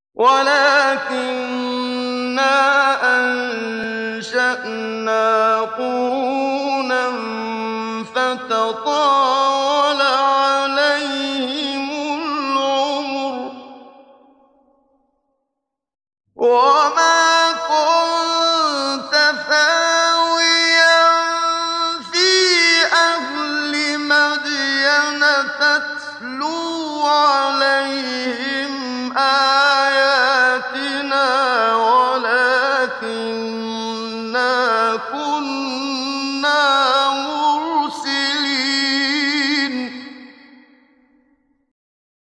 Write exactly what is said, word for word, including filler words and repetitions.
وَلَٰكِنَّا أَنشَأْنَا قُرُونًا فَتَطَاوَلَ عَلَيْهِمُ الْعُمُرُ ۚ وَمَا كُنتَ ثَاوِيًا فِي أَهْلِ مَدْيَنَ تَتْلُو عَلَيْهِمْ آيَاتِنَا وَلَٰكِنَّا